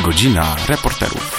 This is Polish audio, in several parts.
Godzina reporterów.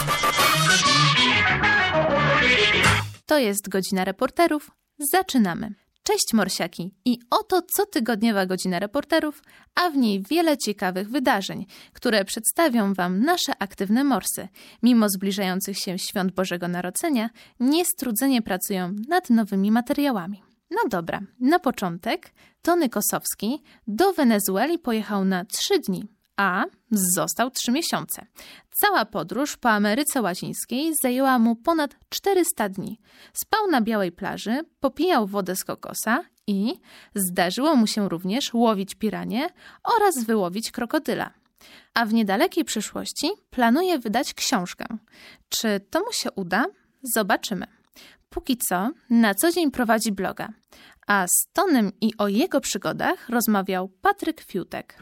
To jest Godzina Reporterów. Zaczynamy. Cześć morsiaki i oto cotygodniowa Godzina Reporterów, a w niej wiele ciekawych wydarzeń, które przedstawią Wam nasze aktywne morsy. Mimo zbliżających się świąt Bożego Narodzenia, niestrudzenie pracują nad nowymi materiałami. No dobra, na początek Tony Kosowski do Wenezueli pojechał na 3 dni, a został 3 miesiące. Cała podróż po Ameryce Łacińskiej zajęła mu ponad 400 dni. Spał na białej plaży, popijał wodę z kokosa i zdarzyło mu się również łowić piranie oraz wyłowić krokodyla. A w niedalekiej przyszłości planuje wydać książkę. Czy to mu się uda? Zobaczymy. Póki co, na co dzień prowadzi bloga, a z Tonym i o jego przygodach rozmawiał Patryk Fiutek.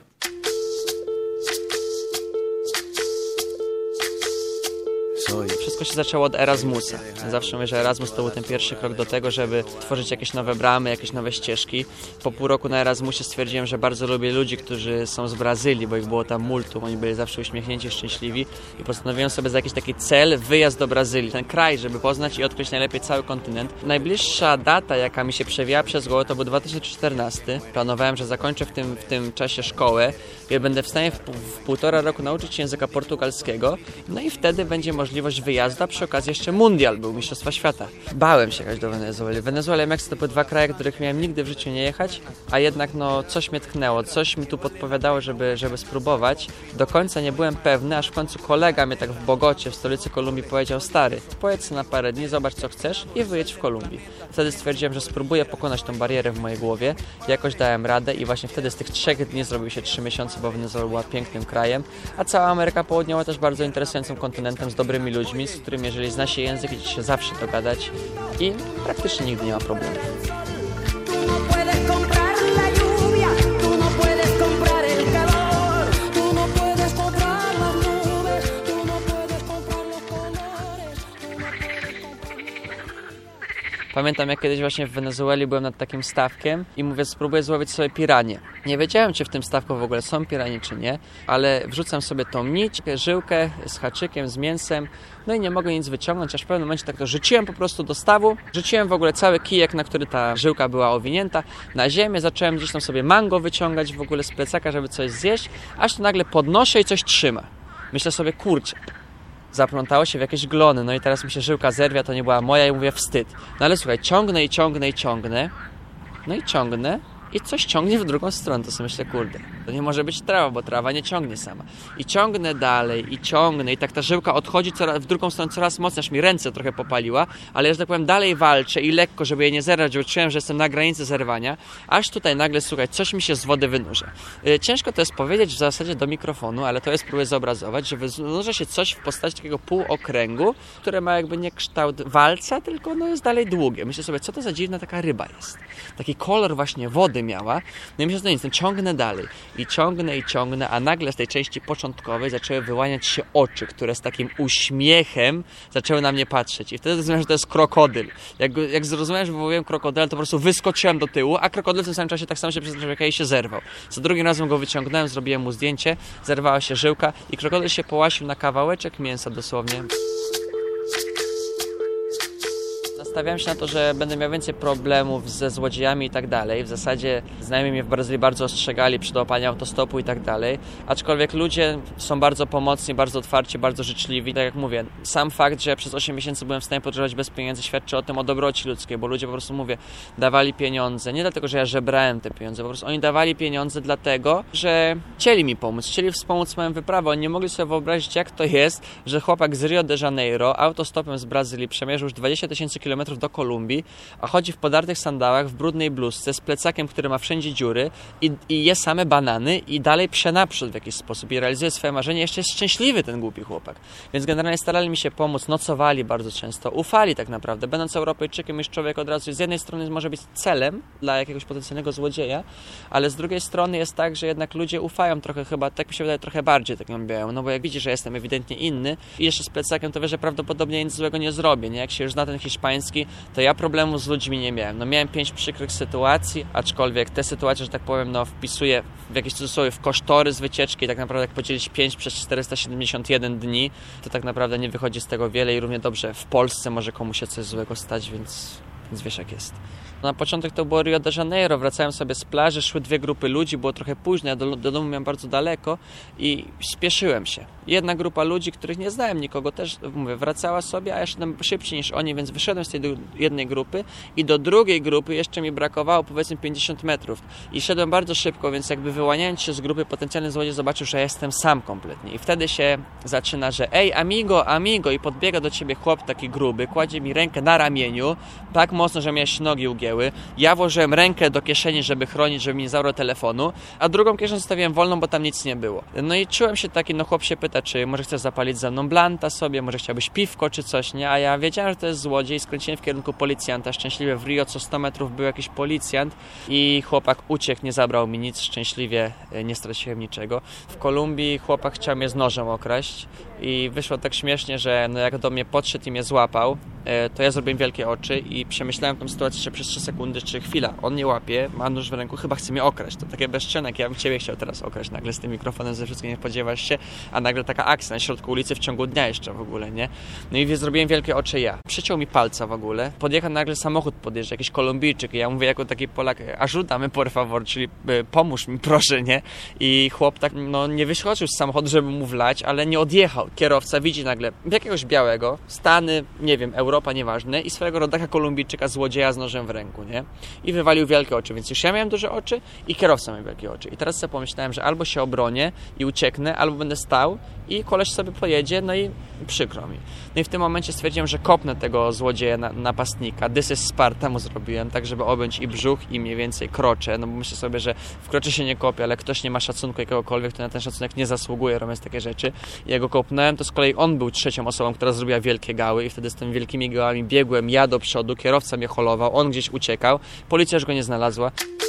Wszystko się zaczęło od Erasmusa. Zawsze mówię, że Erasmus to był ten pierwszy krok do tego, żeby tworzyć jakieś nowe bramy, jakieś nowe ścieżki. Po pół roku na Erasmusie stwierdziłem, że bardzo lubię ludzi, którzy są z Brazylii, bo ich było tam multum. Oni byli zawsze uśmiechnięci, szczęśliwi i postanowiłem sobie za jakiś taki cel wyjazd do Brazylii. Ten kraj, żeby poznać i odkryć najlepiej cały kontynent. Najbliższa data, jaka mi się przewijała przez głowę, to był 2014. Planowałem, że zakończę w tym czasie szkołę i będę w stanie w 1,5 roku nauczyć się języka portugalskiego. No i wtedy będzie możliwość wyjazdu, a przy okazji jeszcze mundial był, Mistrzostwa Świata. Bałem się jechać do Wenezueli. Wenezuela i Meksyk to były 2 kraje, których miałem nigdy w życiu nie jechać, a jednak coś mnie tknęło, coś mi tu podpowiadało, żeby spróbować. Do końca nie byłem pewny, aż w końcu kolega mnie tak w Bogocie, w stolicy Kolumbii, powiedział: stary, pojedź na parę dni, zobacz co chcesz i wyjedź w Kolumbii. Wtedy stwierdziłem, że spróbuję pokonać tą barierę w mojej głowie. Jakoś dałem radę i właśnie wtedy z tych 3 dni zrobił się 3 miesiące, bo Wenezuela była pięknym krajem, a cała Ameryka Południowa też bardzo interesującym kontynentem z dobrymi ludźmi, z którymi jeżeli zna się język, idzie się zawsze dogadać i praktycznie nigdy nie ma problemu. Pamiętam, jak kiedyś właśnie w Wenezueli byłem nad takim stawkiem i mówię, spróbuję złowić sobie piranie. Nie wiedziałem, czy w tym stavku w ogóle są piranie, czy nie, ale wrzucam sobie tą nić, żyłkę z haczykiem, z mięsem, no i nie mogę nic wyciągnąć, aż w pewnym momencie tak to rzuciłem po prostu do stawu, rzuciłem w ogóle cały kijek, na który ta żyłka była owinięta, na ziemię, zacząłem gdzieś tam sobie mango wyciągać w ogóle z plecaka, żeby coś zjeść, aż to nagle podnoszę i coś trzyma. Myślę sobie, kurczę, zaplątało się w jakieś glony, no i teraz mi się żyłka zerwia, to nie była moja i mówię wstyd. No ale słuchaj, ciągnę, no i ciągnę i coś ciągnie w drugą stronę, to sobie myślę, kurde, to nie może być trawa, bo trawa nie ciągnie sama. I ciągnę dalej, i tak ta żyłka odchodzi w drugą stronę coraz mocniej, aż mi ręce trochę popaliła, ale ja, że tak powiem, dalej walczę i lekko, żeby je nie zerwać, bo czułem, że jestem na granicy zerwania, aż tutaj nagle, słuchaj, coś mi się z wody wynurza. Ciężko to jest powiedzieć w zasadzie do mikrofonu, ale to jest, próbuję zobrazować, że wynurza się coś w postaci takiego półokręgu, które ma jakby nie kształt walca, tylko jest dalej długie. Myślę sobie, co to za dziwna taka ryba jest. Taki kolor właśnie wody miała. No i myślę, że to nic, ciągnę dalej. I ciągnę, a nagle z tej części początkowej zaczęły wyłaniać się oczy, które z takim uśmiechem zaczęły na mnie patrzeć. I wtedy zrozumiałem, że to jest krokodyl. Jak zrozumiałem, że wywołuję krokodyla, to po prostu wyskoczyłem do tyłu, a krokodyl w tym samym czasie tak samo się przestraszył, jak ja się zerwał. Za drugim razem go wyciągnąłem, zrobiłem mu zdjęcie, zerwała się żyłka i krokodyl się połasił na kawałeczek mięsa dosłownie. Nastawiałem się na to, że będę miał więcej problemów ze złodziejami i tak dalej. W zasadzie znajomi mnie w Brazylii bardzo ostrzegali przy łapaniu autostopu i tak dalej. Aczkolwiek ludzie są bardzo pomocni, bardzo otwarci, bardzo życzliwi. Tak jak mówię, sam fakt, że przez 8 miesięcy byłem w stanie podróżować bez pieniędzy, świadczy o tym, o dobroci ludzkiej, bo ludzie po prostu, dawali pieniądze. Nie dlatego, że ja żebrałem te pieniądze, po prostu oni dawali pieniądze dlatego, że chcieli mi pomóc, chcieli wspomóc moją wyprawę. Oni nie mogli sobie wyobrazić, jak to jest, że chłopak z Rio de Janeiro autostopem z Brazylii przemierzył już 20 000 kilometrów do Kolumbii, a chodzi w podartych sandałach, w brudnej bluzce, z plecakiem, który ma wszędzie dziury i je same banany i dalej prze naprzód w jakiś sposób i realizuje swoje marzenie. Jeszcze jest szczęśliwy ten głupi chłopak. Więc generalnie starali mi się pomóc, nocowali bardzo często, ufali tak naprawdę. Będąc Europejczykiem, już człowiek od razu z jednej strony może być celem dla jakiegoś potencjalnego złodzieja, ale z drugiej strony jest tak, że jednak ludzie ufają trochę chyba, tak mi się wydaje, trochę bardziej tak ją biorą, no bo jak widzi, że jestem ewidentnie inny i jeszcze z plecakiem, to wie, że prawdopodobnie nic złego nie zrobię, nie? Jak się już zna ten hiszpański, mózgi, to ja problemu z ludźmi nie miałem. No miałem 5 przykrych sytuacji, aczkolwiek te sytuacje, że tak powiem, no wpisuję w jakiś cudzysłowie w kosztorys wycieczki, tak naprawdę jak podzielić 5 przez 471 dni, to tak naprawdę nie wychodzi z tego wiele i równie dobrze w Polsce może komuś się coś złego stać, więc wiesz jak jest. Na początek to było Rio de Janeiro, wracałem sobie z plaży, szły 2 grupy ludzi, było trochę późno, ja do domu miałem bardzo daleko i spieszyłem się. Jedna grupa ludzi, których nie znałem nikogo, też mówię, wracała sobie, a ja szedłem szybciej niż oni, więc wyszedłem z tej jednej grupy i do drugiej grupy jeszcze mi brakowało powiedzmy 50 metrów i szedłem bardzo szybko, więc jakby wyłaniając się z grupy, potencjalny złodziej zobaczył, że ja jestem sam kompletnie i wtedy się zaczyna, że ej amigo i podbiega do ciebie chłop taki gruby, kładzie mi rękę na ramieniu, tak mocno, że mnie nogi ugięły. Ja włożyłem rękę do kieszeni, żeby chronić, żeby mi nie zabrał telefonu, a drugą kieszeń zostawiłem wolną, bo tam nic nie było. No i czułem się taki, no chłop się pyta, czy może chcesz zapalić ze mną blanta sobie, może chciałbyś piwko czy coś, nie? A ja wiedziałem, że to jest złodziej, skręciłem w kierunku policjanta. Szczęśliwie w Rio co 100 metrów był jakiś policjant i chłopak uciekł, nie zabrał mi nic, szczęśliwie nie straciłem niczego. W Kolumbii chłopak chciał mnie z nożem okraść i wyszło tak śmiesznie, że no jak do mnie podszedł i mnie złapał, to ja zrobiłem wielkie oczy i przemyślałem tę sytuację jeszcze przez 3 sekundy, czy chwila, on mnie łapie, ma nóż w ręku, chyba chce mnie okraść. To takie bezczelnek, ja bym ciebie chciał teraz okraść nagle z tym mikrofonem, ze wszystkim nie spodziewasz się, a nagle taka akcja na środku ulicy w ciągu dnia jeszcze w ogóle, nie? No i zrobiłem wielkie oczy ja. Przyciął mi palca w ogóle, podjechał nagle samochód, podjeżdża jakiś Kolumbijczyk i ja mówię jako taki Polak, ajudamy por favor, czyli pomóż mi proszę, nie? I chłop tak, no nie wyskoczył z samochodu, żeby mu wlać, ale nie odjechał. Kierowca widzi nagle jakiegoś białego, Stany, nie wiem, Europa, nieważne, i swojego rodaka Kolumbijczyka, złodzieja z nożem w ręku, nie? I wywalił wielkie oczy, więc już ja miałem duże oczy i kierowca miał wielkie oczy. I teraz sobie pomyślałem, że albo się obronię i ucieknę, albo będę stał i koleś sobie pojedzie, no i przykro mi. No i w tym momencie stwierdziłem, że kopnę tego złodzieja napastnika. This is Sparta mu zrobiłem, tak żeby objąć i brzuch i mniej więcej krocze, no bo myślę sobie, że w krocze się nie kopie, ale ktoś nie ma szacunku jakiegokolwiek, to na ten szacunek nie zasługuje, robiąc takie rzeczy. I ja go kopnąłem, to z kolei on był trzecią osobą, która zrobiła wielkie gały i wtedy z tymi wielkimi gałami biegłem ja do przodu, kierowca mnie holował, on gdzieś uciekał, policja już go nie znalazła.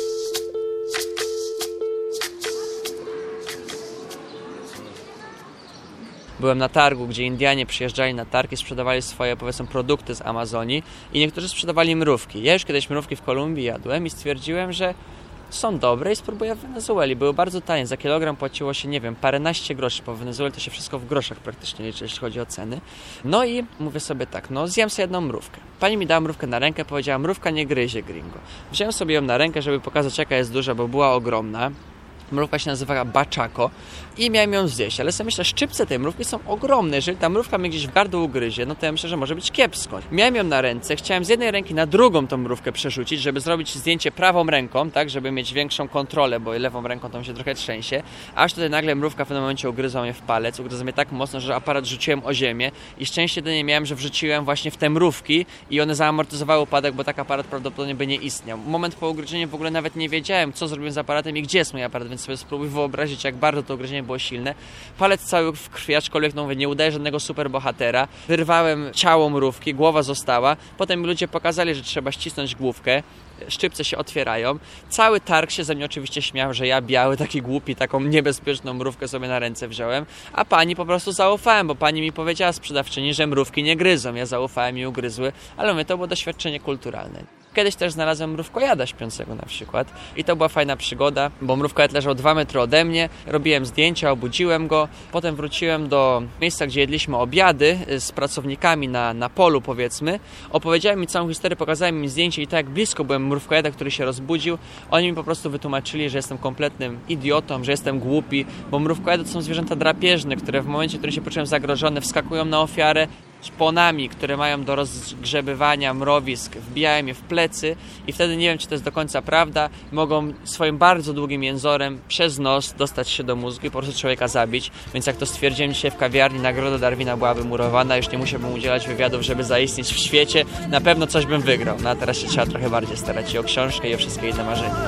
Byłem na targu, gdzie Indianie przyjeżdżali na targ i sprzedawali swoje, powiedzmy, produkty z Amazonii i niektórzy sprzedawali mrówki. Ja już kiedyś mrówki w Kolumbii jadłem i stwierdziłem, że są dobre i spróbuję w Wenezueli. Były bardzo tanie. Za kilogram płaciło się, nie wiem, paręnaście groszy, bo w Wenezueli to się wszystko w groszach praktycznie liczy, jeśli chodzi o ceny. No i mówię sobie tak, no zjem sobie jedną mrówkę. Pani mi dała mrówkę na rękę, powiedziała, mrówka nie gryzie, gringo. Wziąłem sobie ją na rękę, żeby pokazać, jaka jest duża, bo była ogromna. Mrówka się nazywała baczako i miałem ją zjeść, ale sobie myślę, szczypce tej mrówki są ogromne, jeżeli ta mrówka mnie gdzieś w gardło ugryzie, no to ja myślę, że może być kiepsko. Miałem ją na ręce, chciałem z jednej ręki na drugą tą mrówkę przerzucić, żeby zrobić zdjęcie prawą ręką, tak, żeby mieć większą kontrolę, bo lewą ręką to mi się trochę trzęsie, aż tutaj nagle mrówka w pewnym momencie ugryzła mnie w palec, ugryzła mnie tak mocno, że aparat rzuciłem o ziemię i szczęście jedynie miałem, że wrzuciłem właśnie w te mrówki i one zaamortyzowały upadek, bo tak aparat prawdopodobnie by nie istniał. Moment po ugryzieniu w ogóle nawet nie wiedziałem, co zrobiłem z aparatem i gdzie jest mój aparat, więc sobie spróbuj wyobrazić, jak bardzo to ugryzienie było silne. Palec cały w krwi, aczkolwiek no mówię, nie udaje żadnego superbohatera. Wyrwałem ciało mrówki, głowa została. Potem mi ludzie pokazali, że trzeba ścisnąć główkę. Szczypce się otwierają. Cały targ się ze mnie oczywiście śmiał, że ja biały, taki głupi, taką niebezpieczną mrówkę sobie na ręce wziąłem, a pani po prostu zaufałem, bo pani mi powiedziała, sprzedawczyni, że mrówki nie gryzą. Ja zaufałem i ugryzły, ale mówię, to było doświadczenie kulturalne. Kiedyś też znalazłem mrówkojada śpiącego na przykład i to była fajna przygoda, bo mrówkojad leżał 2 metry ode mnie, robiłem zdjęcia, obudziłem go, potem wróciłem do miejsca, gdzie jedliśmy obiady z pracownikami na polu, powiedzmy, opowiedziałem mi całą historię, pokazałem im zdjęcie i tak jak blisko byłem mrówkojada, który się rozbudził, oni mi po prostu wytłumaczyli, że jestem kompletnym idiotą, że jestem głupi, bo mrówkojady to są zwierzęta drapieżne, które w momencie, w którym się poczułem zagrożone, wskakują na ofiarę, szponami, które mają do rozgrzebywania mrowisk, wbijają je w plecy i wtedy nie wiem, czy to jest do końca prawda, mogą swoim bardzo długim jęzorem przez nos dostać się do mózgu i po prostu człowieka zabić, więc jak to stwierdziłem dzisiaj w kawiarni, nagroda Darwina była wymurowana, już nie musiałbym udzielać wywiadów, żeby zaistnieć w świecie, na pewno coś bym wygrał, no a teraz się trzeba trochę bardziej starać i o książkę i o wszystkie inne marzenia.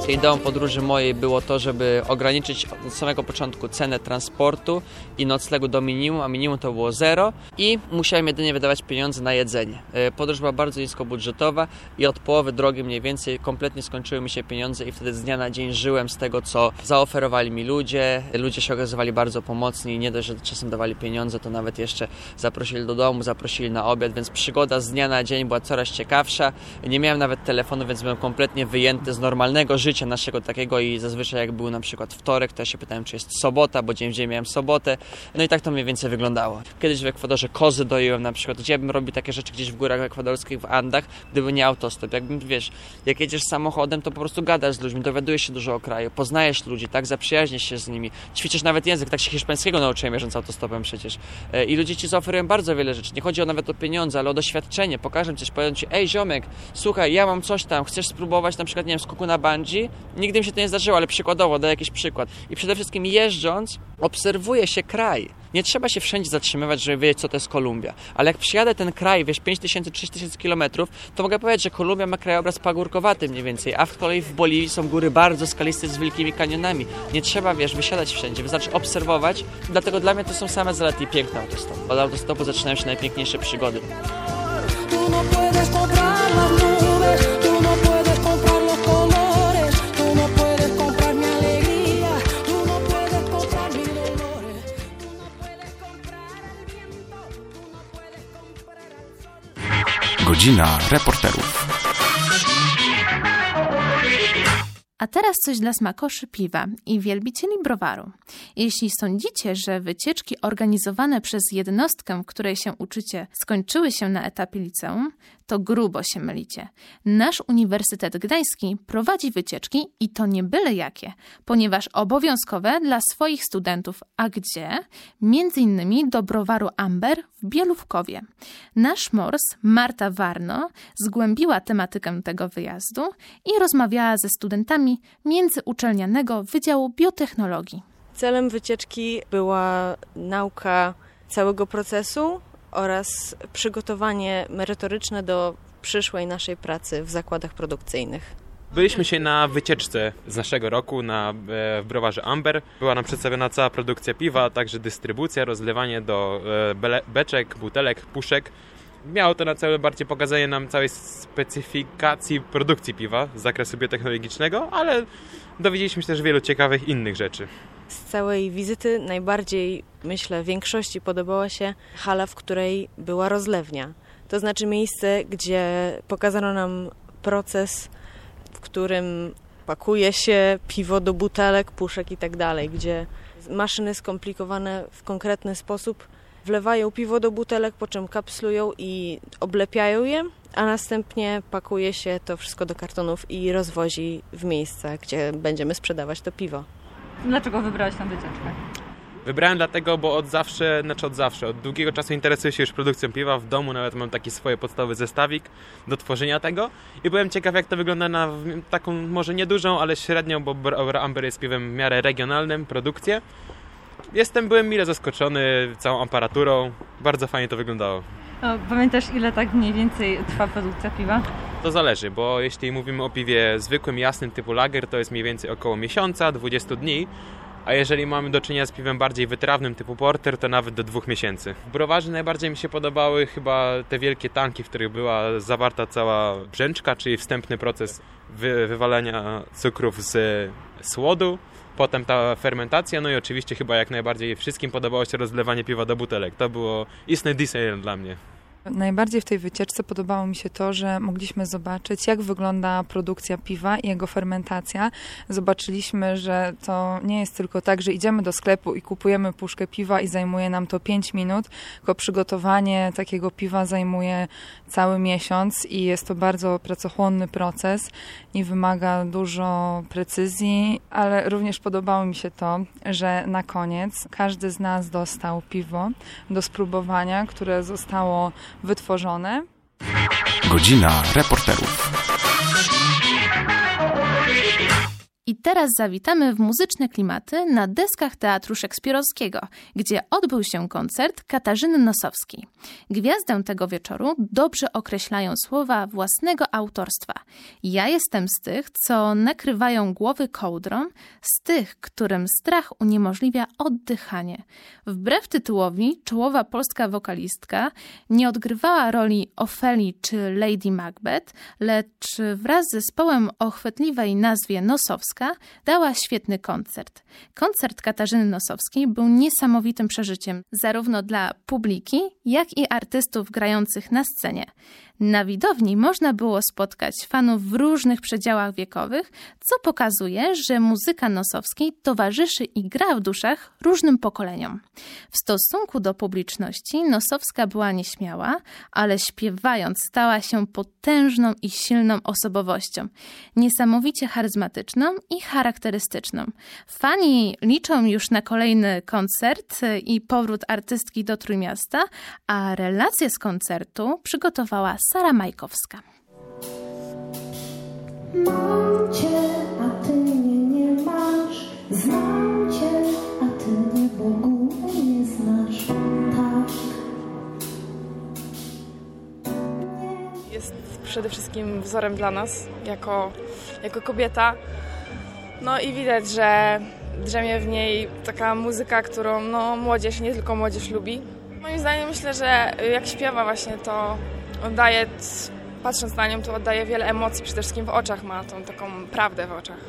Ideą podróży mojej było to, żeby ograniczyć od samego początku cenę transportu i noclegu do minimum, a minimum to było 0 i musiałem jedynie wydawać pieniądze na jedzenie. Podróż była bardzo niskobudżetowa i od połowy drogi mniej więcej kompletnie skończyły mi się pieniądze i wtedy z dnia na dzień żyłem z tego, co zaoferowali mi ludzie. Ludzie się okazywali bardzo pomocni i nie dość, że czasem dawali pieniądze, to nawet jeszcze zaprosili do domu, zaprosili na obiad, więc przygoda z dnia na dzień była coraz ciekawsza. Nie miałem nawet telefonu, więc byłem kompletnie wyjęty z normalnego życia naszego takiego i zazwyczaj jak był na przykład wtorek, to ja się pytałem, czy jest sobota, bo dzień w dzień miałem sobotę. No i tak to mniej więcej wyglądało. Kiedyś w Ekwadorze kozy doiłem na przykład, gdzie bym robił takie rzeczy gdzieś w górach ekwadorskich, w Andach, gdyby nie autostop. Jakbym, jak jedziesz samochodem, to po prostu gadasz z ludźmi, dowiadujesz się dużo o kraju, poznajesz ludzi, tak, zaprzyjaźnisz się z nimi, ćwiczysz nawet język, tak się hiszpańskiego nauczyłem jeżdżąc autostopem przecież. I ludzie ci zaoferują bardzo wiele rzeczy. Nie chodzi nawet o pieniądze, ale o doświadczenie. Pokażę coś, powiem ci, ej ziomek, słuchaj, ja mam coś tam, chcesz spróbować na przykład, nie wiem, skoku na bungee? Nigdy mi się to nie zdarzyło, ale przykładowo, daję jakiś przykład. I przede wszystkim jeżdżąc, obserwuje się kraj. Nie trzeba się wszędzie zatrzymywać, żeby wiedzieć, co to jest Kolumbia. Ale jak przyjadę ten kraj, 5000-6000 kilometrów, to mogę powiedzieć, że Kolumbia ma krajobraz pagórkowaty mniej więcej, a z kolei w Boliwii są góry bardzo skaliste z wielkimi kanionami. Nie trzeba, wysiadać wszędzie, wystarczy obserwować. Dlatego dla mnie to są same zalety i piękne autostopy. Od autostopu zaczynają się najpiękniejsze przygody. Godzina reporterów. A teraz coś dla smakoszy piwa i wielbicieli browaru. Jeśli sądzicie, że wycieczki organizowane przez jednostkę, w której się uczycie, skończyły się na etapie liceum, to grubo się mylicie. Nasz Uniwersytet Gdański prowadzi wycieczki i to nie byle jakie, ponieważ obowiązkowe dla swoich studentów. A gdzie? Między innymi do browaru Amber w Bielówkowie. Nasz mors Marta Warno zgłębiła tematykę tego wyjazdu i rozmawiała ze studentami Międzyuczelnianego Wydziału Biotechnologii. Celem wycieczki była nauka całego procesu oraz przygotowanie merytoryczne do przyszłej naszej pracy w zakładach produkcyjnych. Byliśmy się na wycieczce z naszego roku w browarze Amber. Była nam przedstawiona cała produkcja piwa, a także dystrybucja, rozlewanie do beczek, butelek, puszek. Miało to na celu bardziej pokazanie nam całej specyfikacji produkcji piwa z zakresu biotechnologicznego, ale dowiedzieliśmy się też wielu ciekawych innych rzeczy. Z całej wizyty najbardziej, myślę, większości podobała się hala, w której była rozlewnia. To znaczy miejsce, gdzie pokazano nam proces, w którym pakuje się piwo do butelek, puszek i tak dalej, gdzie maszyny skomplikowane w konkretny sposób wlewają piwo do butelek, po czym kapslują i oblepiają je, a następnie pakuje się to wszystko do kartonów i rozwozi w miejsca, gdzie będziemy sprzedawać to piwo. Dlaczego wybrałeś tę wycieczkę? Wybrałem dlatego, bo od długiego czasu interesuję się już produkcją piwa. W domu nawet mam taki swój podstawowy zestawik do tworzenia tego i byłem ciekaw, jak to wygląda na taką może niedużą, ale średnią, bo Amber jest piwem w miarę regionalnym, produkcję. Byłem mile zaskoczony całą aparaturą, bardzo fajnie to wyglądało. Pamiętasz, ile tak mniej więcej trwa produkcja piwa? To zależy, bo jeśli mówimy o piwie zwykłym, jasnym typu lager, to jest mniej więcej około miesiąca, 20 dni, a jeżeli mamy do czynienia z piwem bardziej wytrawnym typu porter, to nawet do 2 miesięcy. W browarze najbardziej mi się podobały chyba te wielkie tanki, w których była zawarta cała brzęczka, czyli wstępny proces wywalania cukrów z słodu. Potem ta fermentacja, no i oczywiście chyba jak najbardziej wszystkim podobało się rozlewanie piwa do butelek. To było istny Disneyland dla mnie. Najbardziej w tej wycieczce podobało mi się to, że mogliśmy zobaczyć, jak wygląda produkcja piwa i jego fermentacja. Zobaczyliśmy, że to nie jest tylko tak, że idziemy do sklepu i kupujemy puszkę piwa i zajmuje nam to 5 minut, tylko przygotowanie takiego piwa zajmuje cały miesiąc i jest to bardzo pracochłonny proces i wymaga dużo precyzji, ale również podobało mi się to, że na koniec każdy z nas dostał piwo do spróbowania, które zostało wytworzone. Godzina reporterów. I teraz zawitamy w muzyczne klimaty na deskach Teatru Szekspirowskiego, gdzie odbył się koncert Katarzyny Nosowskiej. Gwiazdę tego wieczoru dobrze określają słowa własnego autorstwa. Ja jestem z tych, co nakrywają głowy kołdrą, z tych, którym strach uniemożliwia oddychanie. Wbrew tytułowi, czołowa polska wokalistka nie odgrywała roli Ofelii czy Lady Macbeth, lecz wraz z zespołem o chwytliwej nazwie Nosowska dała świetny koncert. Koncert Katarzyny Nosowskiej był niesamowitym przeżyciem zarówno dla publiki, jak i artystów grających na scenie. Na widowni można było spotkać fanów w różnych przedziałach wiekowych, co pokazuje, że muzyka Nosowskiej towarzyszy i gra w duszach różnym pokoleniom. W stosunku do publiczności Nosowska była nieśmiała, ale śpiewając stała się potężną i silną osobowością, niesamowicie charyzmatyczną i charakterystyczną. Fani liczą już na kolejny koncert i powrót artystki do Trójmiasta, a relację z koncertu przygotowała Sara Majkowska. Mam cię, a ty mnie nie masz. Znam cię, a ty mnie w ogóle nie znasz. Tak. Jest przede wszystkim wzorem dla nas, jako kobieta. No i widać, że drzemie w niej taka muzyka, którą młodzież, nie tylko młodzież lubi. Moim zdaniem myślę, że jak śpiewa właśnie, to oddaje, patrząc na nią, to oddaje wiele emocji, przede wszystkim w oczach ma tą taką prawdę w oczach.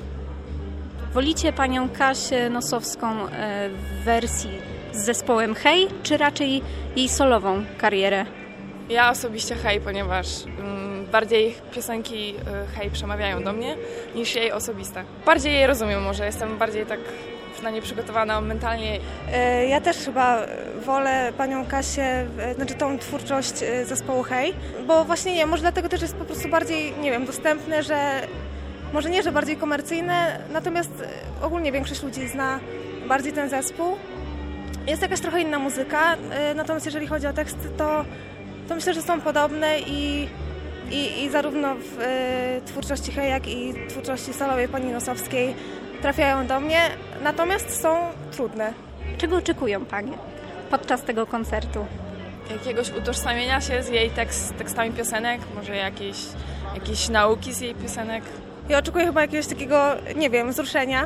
Wolicie panią Kasię Nosowską w wersji z zespołem Hej, czy raczej jej solową karierę? Ja osobiście Hej, ponieważ bardziej piosenki Hej przemawiają do mnie niż jej osobiste. Bardziej jej rozumiem może, jestem bardziej tak na nie przygotowana mentalnie. Ja też chyba wolę panią Kasię, znaczy tą twórczość zespołu Hej, bo właśnie nie, może dlatego też jest po prostu bardziej, nie wiem, dostępne, że może nie, że bardziej komercyjne, natomiast ogólnie większość ludzi zna bardziej ten zespół. Jest jakaś trochę inna muzyka, natomiast jeżeli chodzi o teksty, to myślę, że są podobne i zarówno w twórczości Hej, jak i twórczości solowej pani Nosowskiej trafiają do mnie, natomiast są trudne. Czego oczekują panie podczas tego koncertu? Jakiegoś utożsamienia się z jej tekstami piosenek, może jakieś nauki z jej piosenek. Ja oczekuję chyba jakiegoś takiego, nie wiem, wzruszenia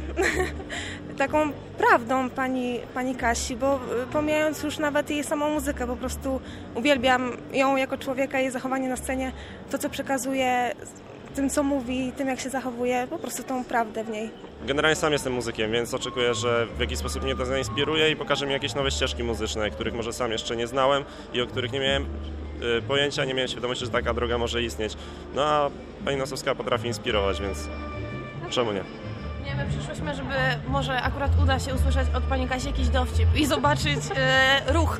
taką prawdą pani Kasi, bo pomijając już nawet jej samą muzykę, po prostu uwielbiam ją jako człowieka, jej zachowanie na scenie, to co przekazuje, tym co mówi, tym jak się zachowuje, po prostu tą prawdę w niej. Generalnie sam jestem muzykiem, więc oczekuję, że w jakiś sposób mnie to zainspiruje i pokaże mi jakieś nowe ścieżki muzyczne, których może sam jeszcze nie znałem i o których nie miałem pojęcia, nie miałem świadomości, że taka droga może istnieć. No a pani Nosowska potrafi inspirować, więc czemu nie? Nie, my przyszłyśmy, żeby może akurat uda się usłyszeć od pani Kasi jakiś dowcip i zobaczyć ruch.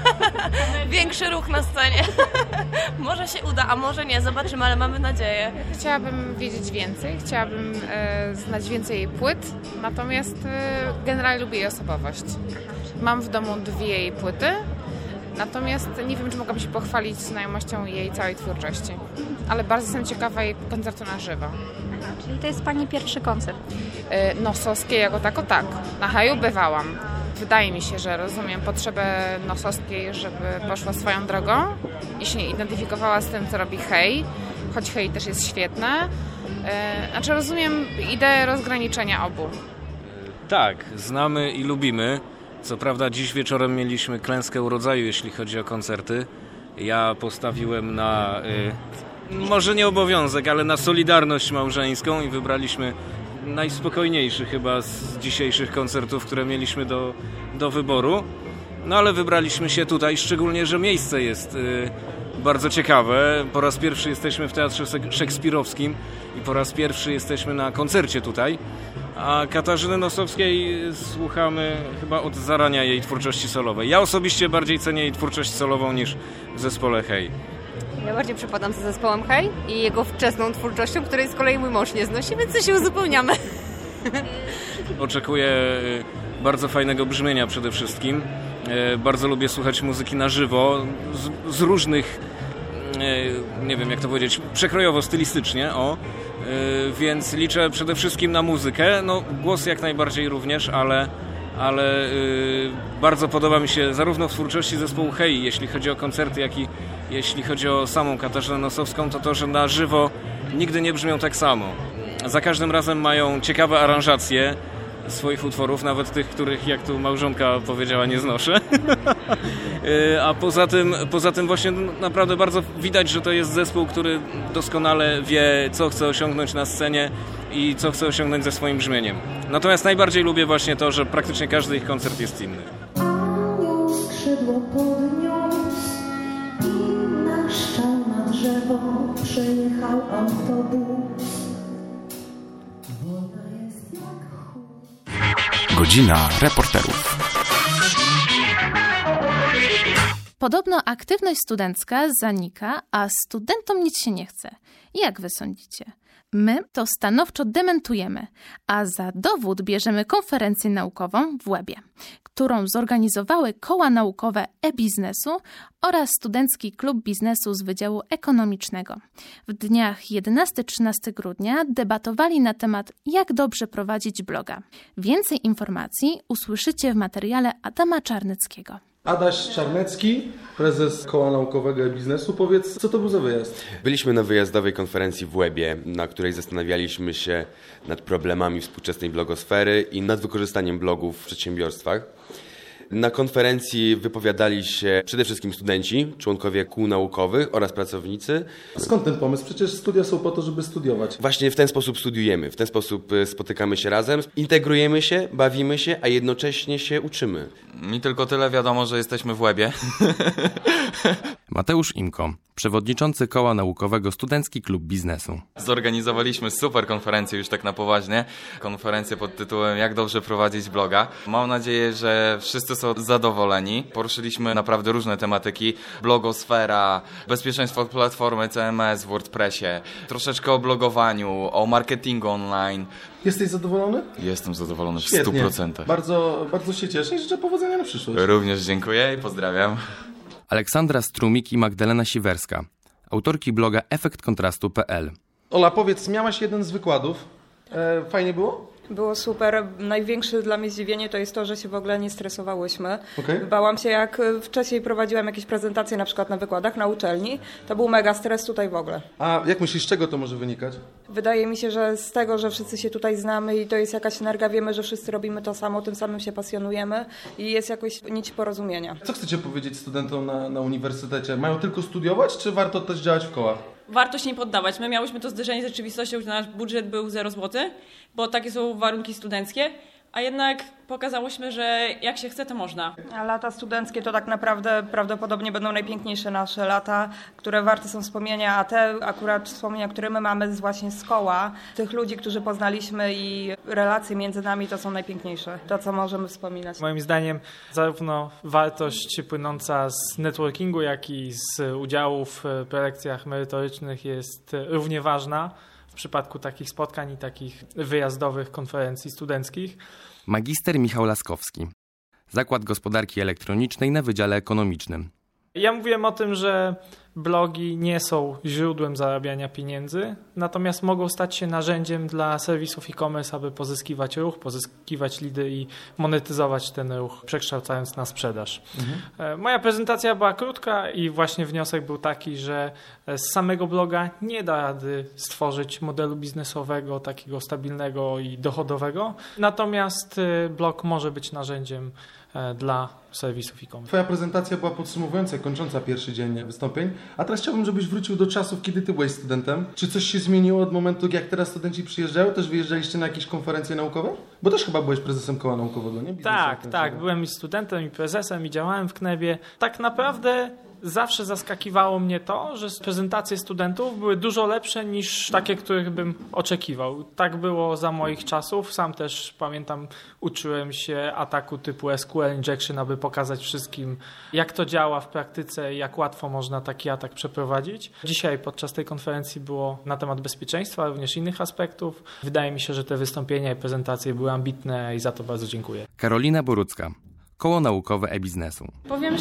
Większy ruch na scenie. Może się uda, a może nie, zobaczymy, ale mamy nadzieję. Chciałabym wiedzieć więcej, chciałabym znać więcej jej płyt, natomiast generalnie lubię jej osobowość. Mam w domu 2 jej płyty, natomiast nie wiem, czy mogłabym się pochwalić znajomością jej całej twórczości, ale bardzo jestem ciekawa jej koncertu na żywo. Czyli to jest pani pierwszy koncert? Nosowskiej jako tako tak. Na Heju bywałam. Wydaje mi się, że rozumiem potrzebę Nosowskiej, żeby poszła swoją drogą i się nie identyfikowała z tym, co robi Hej, choć Hej też jest świetne. Znaczy rozumiem ideę rozgraniczenia obu. Tak, znamy i lubimy. Co prawda dziś wieczorem mieliśmy klęskę urodzaju, jeśli chodzi o koncerty. Ja postawiłem na... może nie obowiązek, ale na solidarność małżeńską i wybraliśmy najspokojniejszy chyba z dzisiejszych koncertów, które mieliśmy do wyboru. No ale wybraliśmy się tutaj, szczególnie, że miejsce jest bardzo ciekawe. Po raz pierwszy jesteśmy w Teatrze Szekspirowskim i po raz pierwszy jesteśmy na koncercie tutaj. A Katarzyny Nosowskiej słuchamy chyba od zarania jej twórczości solowej. Ja osobiście bardziej cenię jej twórczość solową niż w zespole Hej. Ja bardziej przypadam za zespołem Hej i jego wczesną twórczością, której z kolei mój mąż nie znosi, więc się uzupełniamy. Oczekuję bardzo fajnego brzmienia przede wszystkim. Bardzo lubię słuchać muzyki na żywo z różnych nie wiem jak to powiedzieć, przekrojowo, stylistycznie, więc liczę przede wszystkim na muzykę, no głos jak najbardziej również, ale bardzo podoba mi się zarówno w twórczości zespołu Hej, jeśli chodzi o koncerty, jak i jeśli chodzi o samą Katarzynę Nosowską, to, że na żywo nigdy nie brzmią tak samo. Za każdym razem mają ciekawe aranżacje swoich utworów, nawet tych, których, jak tu małżonka powiedziała, nie znoszę. A poza tym właśnie naprawdę bardzo widać, że to jest zespół, który doskonale wie, co chce osiągnąć na scenie i co chce osiągnąć ze swoim brzmieniem. Natomiast najbardziej lubię właśnie to, że praktycznie każdy ich koncert jest inny. Anioł skrzydło podniósł i naszczał na drzewo przejechał autobus. Wolna jest jak chód. Godzina reporterów. Podobno aktywność studencka zanika, a studentom nic się nie chce. Jak wy sądzicie? My to stanowczo dementujemy, a za dowód bierzemy konferencję naukową w Łebie, którą zorganizowały koła naukowe e-biznesu oraz Studencki Klub Biznesu z Wydziału Ekonomicznego. W dniach 11-13 grudnia debatowali na temat, jak dobrze prowadzić bloga. Więcej informacji usłyszycie w materiale Adama Czarneckiego. Adaś Czarnecki, prezes Koła Naukowego e-biznesu. Powiedz, co to był za wyjazd? Byliśmy na wyjazdowej konferencji w Łebie, na której zastanawialiśmy się nad problemami współczesnej blogosfery i nad wykorzystaniem blogów w przedsiębiorstwach. Na konferencji wypowiadali się przede wszystkim studenci, członkowie kół naukowych oraz pracownicy. Skąd ten pomysł? Przecież studia są po to, żeby studiować. Właśnie w ten sposób studiujemy, w ten sposób spotykamy się razem, integrujemy się, bawimy się, a jednocześnie się uczymy. Mi tylko tyle wiadomo, że jesteśmy w Łebie. Mateusz Imko, przewodniczący Koła Naukowego Studencki Klub Biznesu. Zorganizowaliśmy super konferencję już tak na poważnie. Konferencję pod tytułem Jak dobrze prowadzić bloga. Mam nadzieję, że wszyscy są zadowoleni. Poruszyliśmy naprawdę różne tematyki. Blogosfera, bezpieczeństwo platformy CMS w WordPressie, troszeczkę o blogowaniu, o marketingu online. Jesteś zadowolony? Jestem zadowolony w Świetnie. 100%. Bardzo się cieszę i życzę powodzenia na przyszłość. Również dziękuję i pozdrawiam. Aleksandra Strumik i Magdalena Siwerska, autorki bloga efektkontrastu.pl. Ola, powiedz, miałaś jeden z wykładów. Fajnie było? Było super. Największe dla mnie zdziwienie to jest to, że się w ogóle nie stresowałyśmy. Okay. Bałam się, jak wcześniej prowadziłam jakieś prezentacje na przykład na wykładach, na uczelni, to był mega stres, tutaj w ogóle. A jak myślisz, z czego to może wynikać? Wydaje mi się, że z tego, że wszyscy się tutaj znamy i to jest jakaś energia, wiemy, że wszyscy robimy to samo, tym samym się pasjonujemy i jest jakoś nić porozumienia. Co chcecie powiedzieć studentom na uniwersytecie? Mają tylko studiować, czy warto też działać w kołach? Warto się nie poddawać. My miałyśmy to zderzenie z rzeczywistością, że nasz budżet był 0 zł, bo takie są warunki studenckie, a jednak pokazałyśmy, że jak się chce, to można. A lata studenckie to tak naprawdę prawdopodobnie będą najpiękniejsze nasze lata, które warte są wspomnienia, a te akurat wspomnienia, które my mamy właśnie z koła, tych ludzi, którzy poznaliśmy i relacje między nami, to są najpiękniejsze. To, co możemy wspominać. Moim zdaniem zarówno wartość płynąca z networkingu, jak i z udziału w prelekcjach merytorycznych jest równie ważna w przypadku takich spotkań i takich wyjazdowych konferencji studenckich. Magister Michał Laskowski, Zakład Gospodarki Elektronicznej na Wydziale Ekonomicznym. Ja mówiłem o tym, że blogi nie są źródłem zarabiania pieniędzy, natomiast mogą stać się narzędziem dla serwisów e-commerce, aby pozyskiwać ruch, pozyskiwać lidy i monetyzować ten ruch, przekształcając na sprzedaż. Moja prezentacja była krótka i właśnie wniosek był taki, że z samego bloga nie da rady stworzyć modelu biznesowego, takiego stabilnego i dochodowego, natomiast blog może być narzędziem dla serwisów e-commerce. Twoja prezentacja była podsumowująca, kończąca pierwszy dzień wystąpień, a teraz chciałbym, żebyś wrócił do czasów, kiedy ty byłeś studentem. Czy coś się zmieniło od momentu, jak teraz studenci przyjeżdżają? Też wyjeżdżaliście na jakieś konferencje naukowe? Bo też chyba byłeś prezesem Koła Naukowego, nie? Tak. Byłem i studentem, i prezesem, i działałem w KNEB-ie. Tak naprawdę zawsze zaskakiwało mnie to, że prezentacje studentów były dużo lepsze niż takie, których bym oczekiwał. Tak było za moich czasów. Sam też pamiętam, uczyłem się ataku typu SQL Injection, aby pokazać wszystkim, jak to działa w praktyce i jak łatwo można taki atak przeprowadzić. Dzisiaj podczas tej konferencji było na temat bezpieczeństwa, również innych aspektów. Wydaje mi się, że te wystąpienia i prezentacje były ambitne i za to bardzo dziękuję. Karolina Borucka, Koło Naukowe e-biznesu. Powiem szczerze,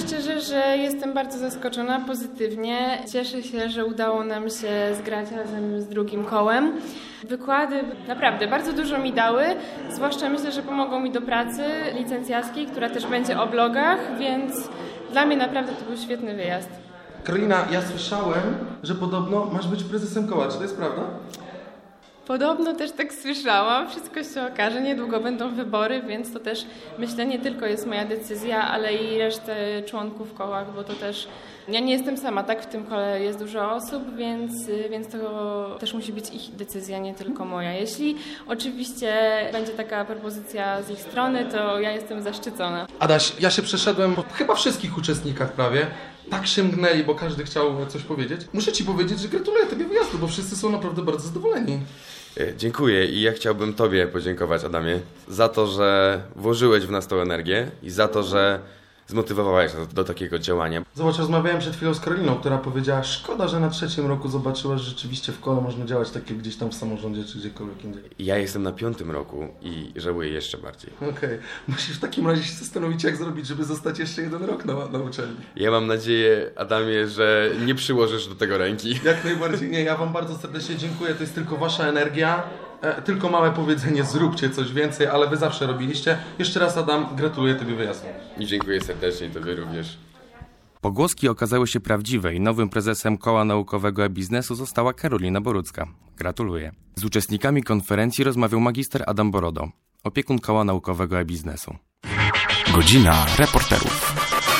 że jestem bardzo zaskoczona pozytywnie. Cieszę się, że udało nam się zgrać razem z drugim kołem. Wykłady naprawdę bardzo dużo mi dały, zwłaszcza myślę, że pomogą mi do pracy licencjackiej, która też będzie o blogach, więc dla mnie naprawdę to był świetny wyjazd. Karolina, ja słyszałem, że podobno masz być prezesem koła. Czy to jest prawda? Podobno też tak słyszałam. Wszystko się okaże. Niedługo będą wybory, więc to też myślę nie tylko jest moja decyzja, ale i resztę członków koła, bo to też... Ja nie jestem sama, tak? W tym kole jest dużo osób, więc to też musi być ich decyzja, nie tylko moja. Jeśli oczywiście będzie taka propozycja z ich strony, to ja jestem zaszczycona. Adaś, ja się przeszedłem po chyba wszystkich uczestnikach prawie. Tak się mgnęli, bo każdy chciał coś powiedzieć. Muszę ci powiedzieć, że gratuluję tobie wyjazdu, bo wszyscy są naprawdę bardzo zadowoleni. Dziękuję i ja chciałbym tobie podziękować, Adamie, za to, że włożyłeś w nas tą energię i za to, że zmotywowałeś nas do takiego działania. Zobacz, rozmawiałem przed chwilą z Karoliną, która powiedziała, szkoda, że na 3. roku zobaczyła, że rzeczywiście w kole można działać tak jak gdzieś tam w samorządzie czy gdziekolwiek indziej. Ja jestem na 5. roku i żałuję jeszcze bardziej. Okej. Musisz w takim razie się zastanowić, jak zrobić, żeby zostać jeszcze 1 rok na uczelni. Ja mam nadzieję, Adamie, że nie przyłożysz do tego ręki. Jak najbardziej nie, ja wam bardzo serdecznie dziękuję, to jest tylko wasza energia. Tylko małe powiedzenie, zróbcie coś więcej, ale wy zawsze robiliście. Jeszcze raz, Adam, gratuluję tobie wyjazdu. I dziękuję serdecznie i tobie również. Pogłoski okazały się prawdziwe i nowym prezesem Koła Naukowego e-Biznesu została Karolina Borucka. Gratuluję. Z uczestnikami konferencji rozmawiał magister Adam Borodo, opiekun Koła Naukowego e-Biznesu. Godzina reporterów.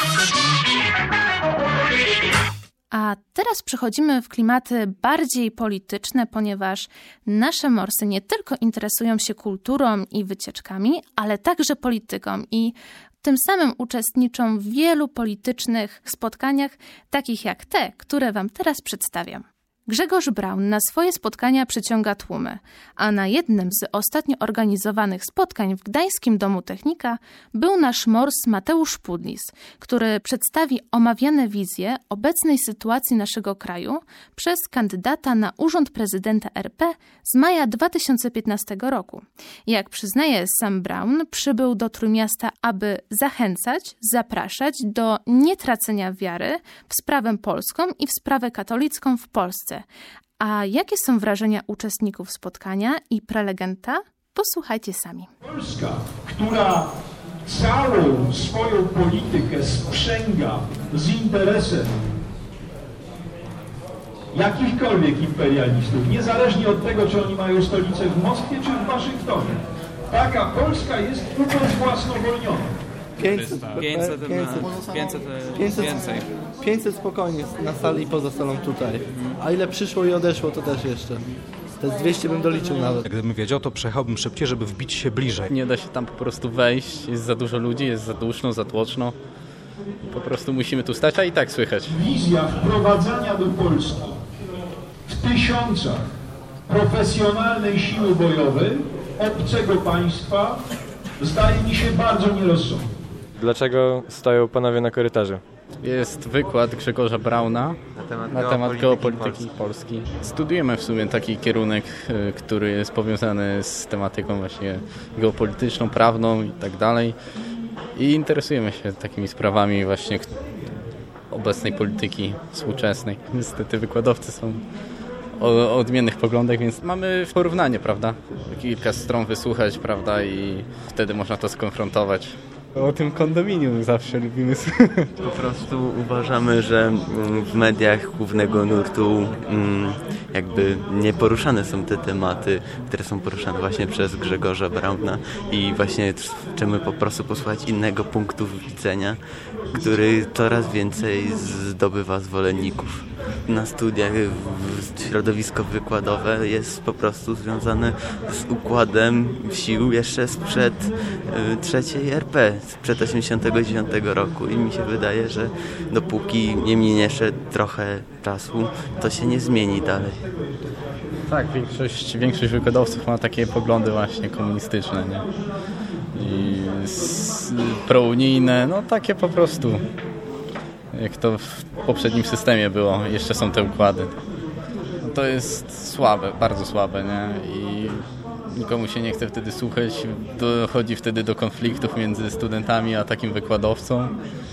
A teraz przechodzimy w klimaty bardziej polityczne, ponieważ nasze morsy nie tylko interesują się kulturą i wycieczkami, ale także polityką i tym samym uczestniczą w wielu politycznych spotkaniach, takich jak te, które wam teraz przedstawiam. Grzegorz Braun na swoje spotkania przyciąga tłumy, a na jednym z ostatnio organizowanych spotkań w Gdańskim Domu Technika był nasz mors Mateusz Pudlis, który przedstawi omawiane wizje obecnej sytuacji naszego kraju przez kandydata na urząd prezydenta RP z maja 2015 roku. Jak przyznaje sam Braun, przybył do Trójmiasta, aby zachęcać, zapraszać do nietracenia wiary w sprawę polską i w sprawę katolicką w Polsce. A jakie są wrażenia uczestników spotkania i prelegenta? Posłuchajcie sami. Polska, która całą swoją politykę sprzęga z interesem jakichkolwiek imperialistów, niezależnie od tego, czy oni mają stolicę w Moskwie czy w Waszyngtonie. Taka Polska jest ubezwłasnowolniona. 500 spokojnie na sali i poza salą tutaj. A ile przyszło i odeszło, to też jeszcze. To jest 200 bym doliczył nawet. Gdybym wiedział, to przejechałbym szybciej, żeby wbić się bliżej. Nie da się tam po prostu wejść, jest za dużo ludzi, jest za duszno, za tłoczno. Po prostu musimy tu stać, a i tak słychać. Wizja wprowadzania do Polski w tysiącach profesjonalnej siły bojowej obcego państwa zdaje mi się bardzo nierozsądna. Dlaczego stoją panowie na korytarzu? Jest wykład Grzegorza Brauna na temat geopolityki Polski. Studiujemy w sumie taki kierunek, który jest powiązany z tematyką właśnie geopolityczną, prawną i tak dalej. I interesujemy się takimi sprawami właśnie obecnej polityki współczesnej. Niestety wykładowcy są o odmiennych poglądach, więc mamy porównanie, prawda? Kilka stron wysłuchać, prawda? I wtedy można to skonfrontować. O tym kondominium zawsze lubimy. Po prostu uważamy, że w mediach głównego nurtu jakby nie poruszane są te tematy, które są poruszane właśnie przez Grzegorza Brauna i właśnie chcemy po prostu posłuchać innego punktu widzenia, który coraz więcej zdobywa zwolenników. Na studiach środowisko wykładowe jest po prostu związane z układem sił jeszcze sprzed III RP, sprzed 1989 roku i mi się wydaje, że dopóki nie minie jeszcze trochę czasu, to się nie zmieni dalej. Tak, większość wykładowców ma takie poglądy właśnie komunistyczne, nie? I prounijne, no takie po prostu. Jak to w poprzednim systemie było, jeszcze są te układy. No to jest słabe, bardzo słabe, nie? I nikomu się nie chce wtedy słuchać, dochodzi wtedy do konfliktów między studentami a takim wykładowcą.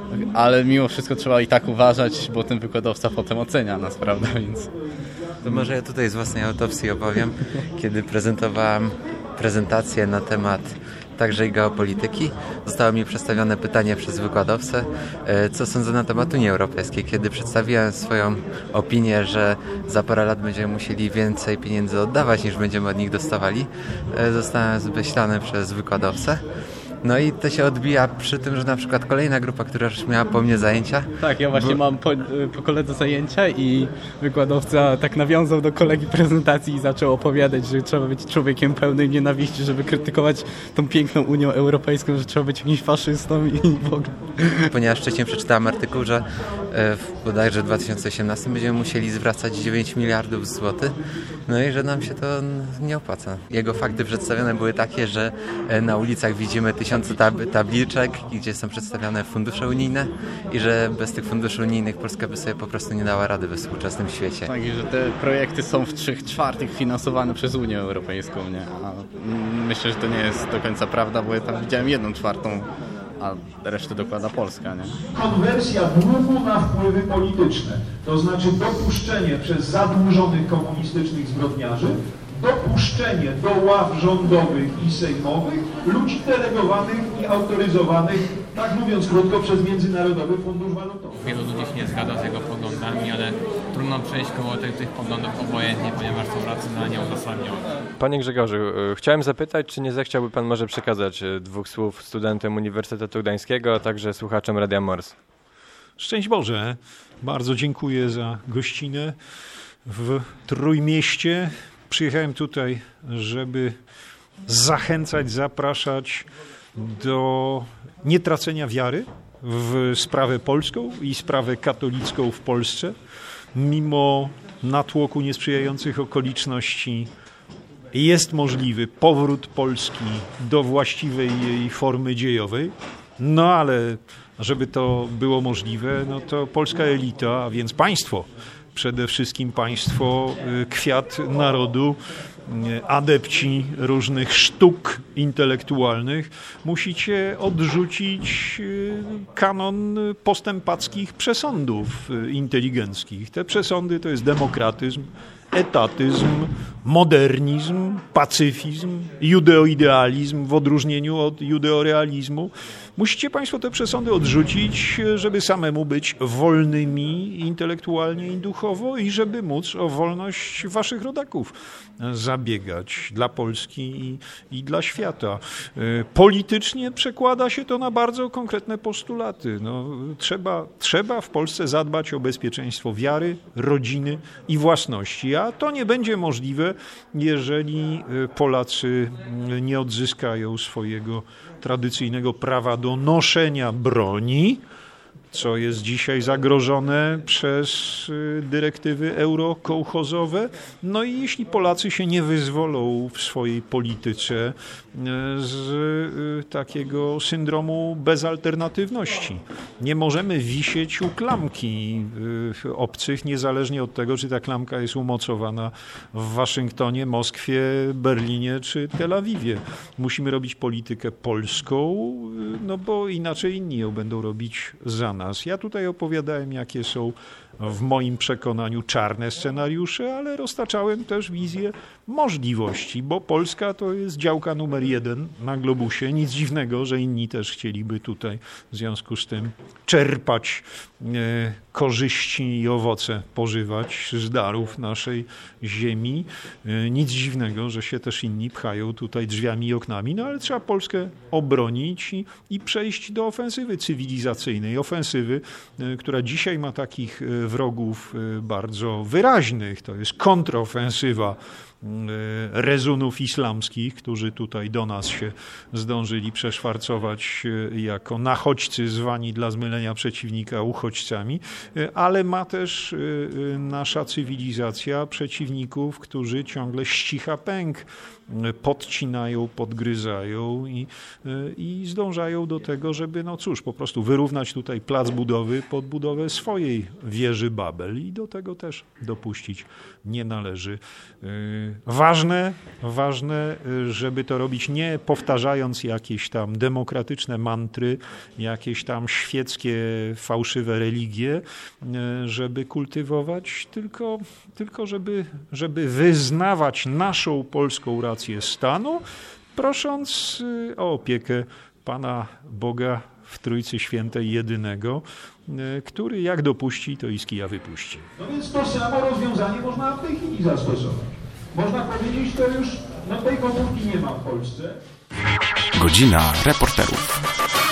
ale mimo wszystko trzeba i tak uważać, bo ten wykładowca potem ocenia nas, prawda, więc... To może ja tutaj z własnej autopsji opowiem, kiedy prezentowałem prezentację na temat także i geopolityki. Zostało mi przedstawione pytanie przez wykładowcę, co sądzę na temat Unii Europejskiej. Kiedy przedstawiłem swoją opinię, że za parę lat będziemy musieli więcej pieniędzy oddawać, niż będziemy od nich dostawali, zostałem zmyślany przez wykładowcę. No i to się odbija przy tym, że na przykład kolejna grupa, która już miała po mnie zajęcia... Tak, ja właśnie mam po koledze zajęcia i wykładowca tak nawiązał do kolegi prezentacji i zaczął opowiadać, że trzeba być człowiekiem pełnym nienawiści, żeby krytykować tą piękną Unią Europejską, że trzeba być jakimś faszystą i w ogóle. Ponieważ wcześniej przeczytałem artykuł, że bodajże w 2018 będziemy musieli zwracać 9 miliardów złotych, no i że nam się to nie opłaca. Jego fakty przedstawione były takie, że na ulicach widzimy tysiące tabliczek, gdzie są przedstawiane fundusze unijne i że bez tych funduszy unijnych Polska by sobie po prostu nie dała rady we współczesnym świecie. Tak, i że te projekty są w 3/4 finansowane przez Unię Europejską, nie? A myślę, że to nie jest do końca prawda, bo ja tam widziałem 1/4, a resztę dokłada Polska, nie? Konwersja długu na wpływy polityczne, to znaczy dopuszczenie przez zadłużonych komunistycznych zbrodniarzy, dopuszczenie do ław rządowych i sejmowych ludzi delegowanych i autoryzowanych, tak mówiąc krótko, przez Międzynarodowy Fundusz Walutowy. Wielu ludzi się nie zgadza z jego poglądami, ale trudno przejść koło tych poglądów obojętnie, ponieważ są racjonalnie uzasadnione. Panie Grzegorzu, chciałem zapytać, czy nie zechciałby Pan może przekazać 2 słów studentom Uniwersytetu Gdańskiego, a także słuchaczom Radia Mors? Szczęść Boże, bardzo dziękuję za gościnę w Trójmieście. Przyjechałem tutaj, żeby zachęcać, zapraszać do nietracenia wiary w sprawę polską i sprawę katolicką w Polsce. Mimo natłoku niesprzyjających okoliczności jest możliwy powrót Polski do właściwej jej formy dziejowej. No ale żeby to było możliwe, no to polska elita, a więc państwo, przede wszystkim państwo, kwiat narodu, adepci różnych sztuk intelektualnych, musicie odrzucić kanon postępackich przesądów inteligenckich. Te przesądy to jest demokratyzm, etatyzm, modernizm, pacyfizm, judeoidealizm w odróżnieniu od judeorealizmu. Musicie Państwo te przesądy odrzucić, żeby samemu być wolnymi intelektualnie i duchowo i żeby móc o wolność waszych rodaków zabiegać dla Polski i dla świata. Politycznie przekłada się to na bardzo konkretne postulaty. No, trzeba w Polsce zadbać o bezpieczeństwo wiary, rodziny i własności, a to nie będzie możliwe, jeżeli Polacy nie odzyskają swojego tradycyjnego prawa do noszenia broni, co jest dzisiaj zagrożone przez dyrektywy eurokołchozowe. No i jeśli Polacy się nie wyzwolą w swojej polityce z takiego syndromu bezalternatywności. Nie możemy wisieć u klamki obcych, niezależnie od tego, czy ta klamka jest umocowana w Waszyngtonie, Moskwie, Berlinie czy Tel Awiwie. Musimy robić politykę polską, no bo inaczej inni ją będą robić za nas. Ja tutaj opowiadałem, jakie są w moim przekonaniu czarne scenariusze, ale roztaczałem też wizję możliwości, bo Polska to jest działka numer 1 na globusie. Nic dziwnego, że inni też chcieliby tutaj w związku z tym czerpać korzyści i owoce pożywać z darów naszej ziemi. Nic dziwnego, że się też inni pchają tutaj drzwiami i oknami, no ale trzeba Polskę obronić i przejść do ofensywy cywilizacyjnej. Ofensywy, która dzisiaj ma takich wrogów bardzo wyraźnych. To jest kontrofensywa rezunów islamskich, którzy tutaj do nas się zdążyli przeszwarcować jako nachodźcy zwani dla zmylenia przeciwnika uchodźcami, ale ma też nasza cywilizacja przeciwników, którzy ciągle ścicha pęk, podcinają, podgryzają i zdążają do tego, żeby, no cóż, po prostu wyrównać tutaj plac budowy pod budowę swojej wieży Babel i do tego też dopuścić nie należy. Ważne ważne, żeby to robić nie powtarzając jakieś tam demokratyczne mantry, jakieś tam świeckie, fałszywe religie, żeby kultywować, tylko żeby wyznawać naszą polską rację stanu, prosząc o opiekę Pana Boga w Trójcy Świętej jedynego, który jak dopuści, to i z kija wypuści. No więc to samo rozwiązanie można w tej chwili zastosować. Można powiedzieć, to już tej komórki nie ma w Polsce. Godzina reporterów.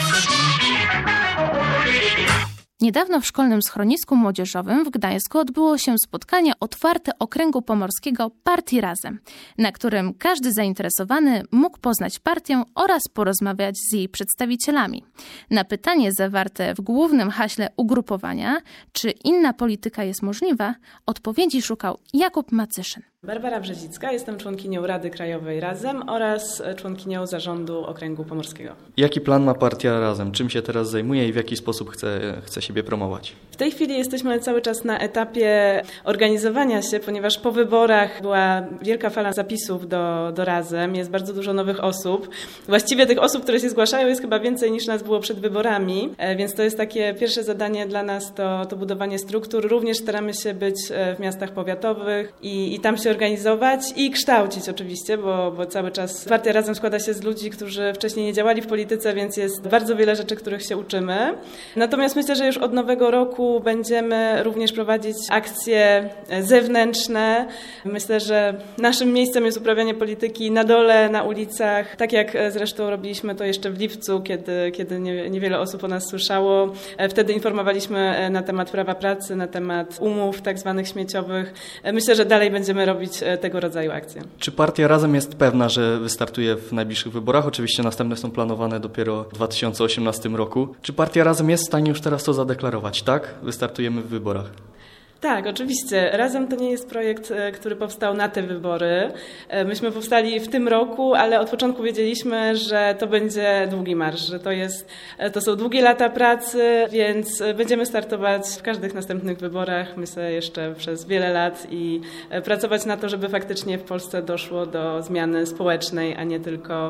Niedawno w szkolnym schronisku młodzieżowym w Gdańsku odbyło się spotkanie otwarte Okręgu Pomorskiego Partii Razem, na którym każdy zainteresowany mógł poznać partię oraz porozmawiać z jej przedstawicielami. Na pytanie zawarte w głównym haśle ugrupowania, czy inna polityka jest możliwa, odpowiedzi szukał Jakub Macyszyn. Barbara Brzezicka, jestem członkinią Rady Krajowej Razem oraz członkinią Zarządu Okręgu Pomorskiego. Jaki plan ma partia Razem? Czym się teraz zajmuje i w jaki sposób chce siebie promować? W tej chwili jesteśmy cały czas na etapie organizowania się, ponieważ po wyborach była wielka fala zapisów do Razem. Jest bardzo dużo nowych osób. Właściwie tych osób, które się zgłaszają, jest chyba więcej niż nas było przed wyborami, więc to jest takie pierwsze zadanie dla nas, to budowanie struktur. Również staramy się być w miastach powiatowych i tam się organizować i kształcić oczywiście, bo cały czas Partia Razem składa się z ludzi, którzy wcześniej nie działali w polityce, więc jest bardzo wiele rzeczy, których się uczymy. Natomiast myślę, że już od nowego roku będziemy również prowadzić akcje zewnętrzne. Myślę, że naszym miejscem jest uprawianie polityki na dole, na ulicach, tak jak zresztą robiliśmy to jeszcze w lipcu, kiedy niewiele osób o nas słyszało. Wtedy informowaliśmy na temat prawa pracy, na temat umów tak zwanych śmieciowych. Myślę, że dalej będziemy robić tego rodzaju akcje. Czy partia Razem jest pewna, że wystartuje w najbliższych wyborach? Oczywiście następne są planowane dopiero w 2018 roku. Czy partia Razem jest w stanie już teraz to zadeklarować? Tak, wystartujemy w wyborach. Tak, oczywiście. Razem to nie jest projekt, który powstał na te wybory. Myśmy powstali w tym roku, ale od początku wiedzieliśmy, że to będzie długi marsz, że to są długie lata pracy, więc będziemy startować w każdych następnych wyborach, myślę, jeszcze przez wiele lat i pracować na to, żeby faktycznie w Polsce doszło do zmiany społecznej, a nie tylko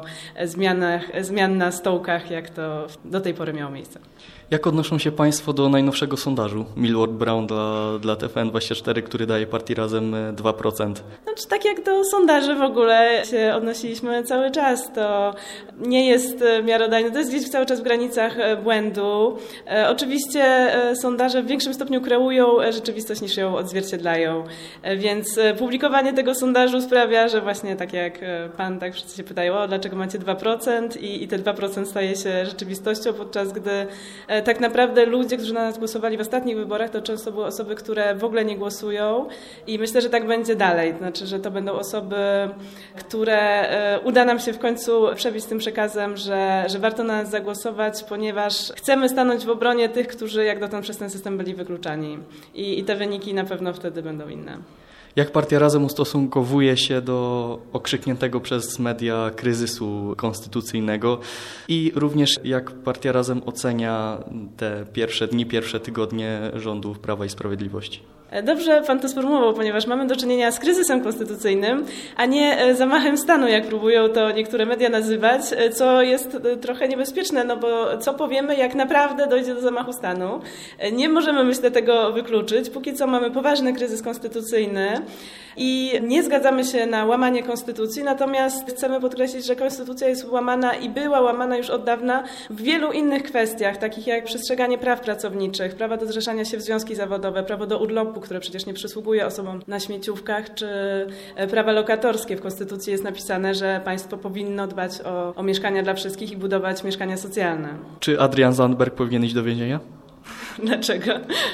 zmian na stołkach, jak to do tej pory miało miejsce. Jak odnoszą się Państwo do najnowszego sondażu Millward Brown dla TVN24, który daje partii Razem 2%? Znaczy, tak jak do sondaży w ogóle się odnosiliśmy cały czas, to nie jest miarodajne, to jest gdzieś cały czas w granicach błędu. Oczywiście sondaże w większym stopniu kreują rzeczywistość niż ją odzwierciedlają, więc publikowanie tego sondażu sprawia, że właśnie tak jak Pan tak wszyscy się pytają, dlaczego macie 2% i te 2% staje się rzeczywistością, podczas gdy tak naprawdę ludzie, którzy na nas głosowali w ostatnich wyborach, to często były osoby, które w ogóle nie głosują i myślę, że tak będzie dalej. Znaczy, że to będą osoby, które uda nam się w końcu przebić tym przekazem, że warto na nas zagłosować, ponieważ chcemy stanąć w obronie tych, którzy jak dotąd przez ten system byli wykluczani. I te wyniki na pewno wtedy będą inne. Jak partia Razem ustosunkowuje się do okrzykniętego przez media kryzysu konstytucyjnego i również jak partia Razem ocenia te pierwsze dni, pierwsze tygodnie rządów Prawa i Sprawiedliwości? Dobrze Pan to sformułował, ponieważ mamy do czynienia z kryzysem konstytucyjnym, a nie zamachem stanu, jak próbują to niektóre media nazywać, co jest trochę niebezpieczne, no bo co powiemy, jak naprawdę dojdzie do zamachu stanu? Nie możemy, myślę, tego wykluczyć. Póki co mamy poważny kryzys konstytucyjny i nie zgadzamy się na łamanie konstytucji, natomiast chcemy podkreślić, że konstytucja jest łamana i była łamana już od dawna w wielu innych kwestiach, takich jak przestrzeganie praw pracowniczych, prawa do zrzeszania się w związki zawodowe, prawo do urlopu, które przecież nie przysługuje osobom na śmieciówkach, czy prawa lokatorskie. W Konstytucji jest napisane, że państwo powinno dbać o mieszkania dla wszystkich i budować mieszkania socjalne. Czy Adrian Zandberg powinien iść do więzienia? Dlaczego?